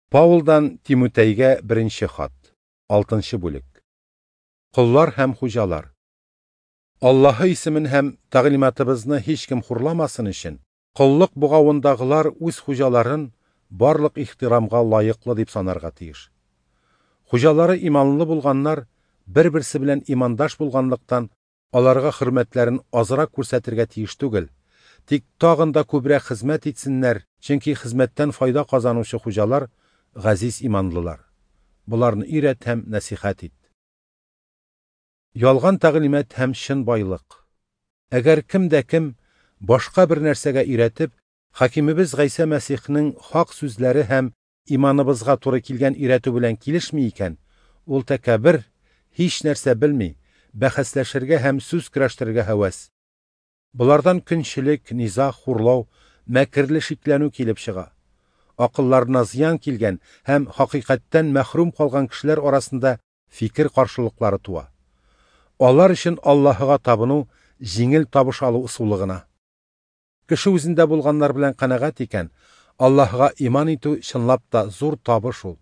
Паулдан Тимотейгә беренче хат. 6 бүлек. Куллар һәм хуҗалар. Аллаһы исемен һәм тәгълиматыбызны һич кем хурламасын өчен, куллык бугавындагылар үз хуҗаларын барлык ихтирамга лаеклы дип санарга тиеш. Хуҗалары иманлы булганнар бер-берсе белән имандаш булганлыктан, аларга хөрмәтләрен азрак күрсәтергә тиеш түгел. Тик тагын да күбрәк хезмәт итсеннәр, чөнки хезмәттән файда казанучы хуҗалар газиз иманлылар. Буларны өйрәт һәм нәсихәт ит. Ялган тәгълимат һәм чын байлык. Әгәр кемдә кем башка бер нәрсәгә өйрәтеп, хакимыбыз Гайса Мәсихнең хак сүзләре һәм иманыбызга туры килгән өйрәтү белән килешми икән, ул тәкәббер, һич нәрсә белми, бәхәсләшергә һәм сүз көрәштерергә һәвәс. Булардан көнчелек, низах, хурлау, мәкерле шикләнү килеп чыга. Акылларына зыян килгән һәм хакыйкатьтән мәхрүм калган кешеләр арасында фикер каршылыклары туа. Алар өчен Аллаһыга табыну җиңел табыш алу ысулы гына. Кеше үзендә булганнар белән канәгать икән, Аллаһыга иман итү чынлап та зур табыш ул.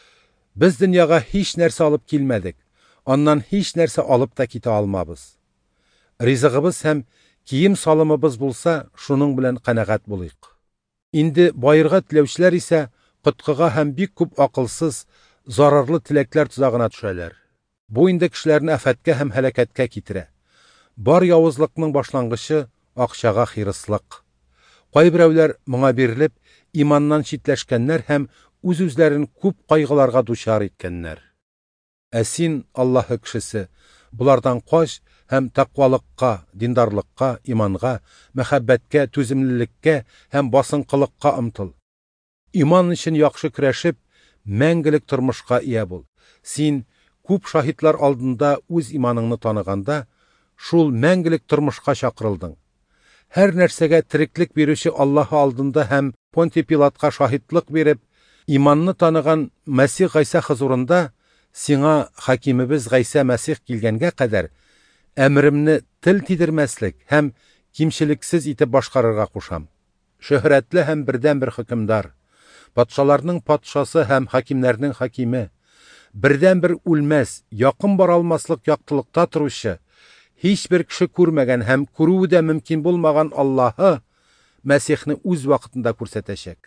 Без дөньяга һич нәрсә алып килмәдек, аннан һич нәрсә алып та китә алмабыз. Ризыгыбыз һәм кием салымыбыз булса, шуның белән канәгать булыйк. Инде байырга теләүчеләр исә коткыга һәм бик күп акылсыз, зарарлы теләкләр тузагына төшәләр. Бу инде кешеләрне афәткә һәм һәлакәткә китерә. Бар явызлыкның башлангычы акчага хирыслык. Кайберәүләр моңа бирелеп, иманнан читләшкәннәр һәм үз-үзләрен күп кайгыларга дучар иткәннәр. Ә син, Аллаһы кешесе, булардан кач һәм тақвалыкка, диндарлыкка, иманга, мәхәббәткә, түземлелеккә һәм басынкылыкка омтыл. Иман өчен яхшы көрәшеп, мәңгелек тормышка ия бул. Син күп шаһитлар алдында үз иманыңны таныганда, шул мәңгелек тормышка чакырылдың. Һәр нәрсәгә тереклек бирүче Аллаһ алдында һәм Понтий Пилатка шаһитлык биреп, иманны таныган Мәсих Гайса хузурында сиңа хакимыбыз Гайса Мәсих килгәнгә кадәр әмремне тел тидермәслек һәм кимчелексез итеп башкарырга кушам. Шөһрәтле һәм бердән-бер хөкемдар, патшаларның патшасы һәм хакимнәрнең хакиме, бердән-бер үлмәс, якын бара алмаслык яктылыкта торучы, һичбер кеше күрмәгән һәм күрүе дә мөмкин булмаган Аллаһы Мәсихне үз вакытында күрсәтәчәк.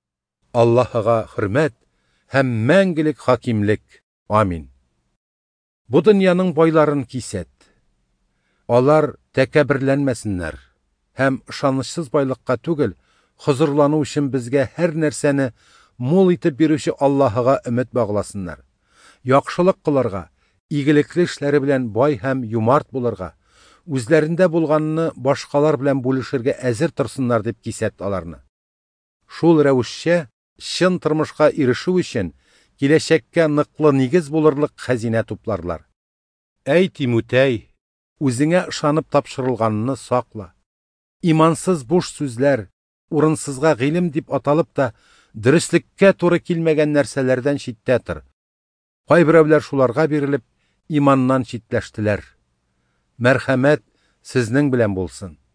Аллаһыга хөрмәт һәм мәңгелек хакимлек. Амин. Бу дөньяның байларын кисәт. Алар тәкәбберләнмәсеннәр һәм ышанычсыз байлыкка түгел, хозурлану өчен безгә һәр нәрсәне мул итеп бирүче Аллаһыга өмет багласыннар. Яхшылык кылырга, игелекле эшләре белән бай һәм юмарт булырга, үзләрендә булганны башкалар белән бүлешергә әзер торсыннар дип кисәт аларны. Шул рәвешчә чын тормышка ирешү өчен киләчәккә ныклы нигез булырлык хәзинә тупларлар. Әй Тимотей, үзеңә ышанып тапшырылганны сакла. Имансыз буш сүзләр, урынсызга гыйлем дип аталып та, дөреслеккә туры килмәгән нәрсәләрдән читтә тор. Кайберәүләр шуларга бирелеп, иманнан читләштеләр. Мәрхәмәт сезнең белән булсын.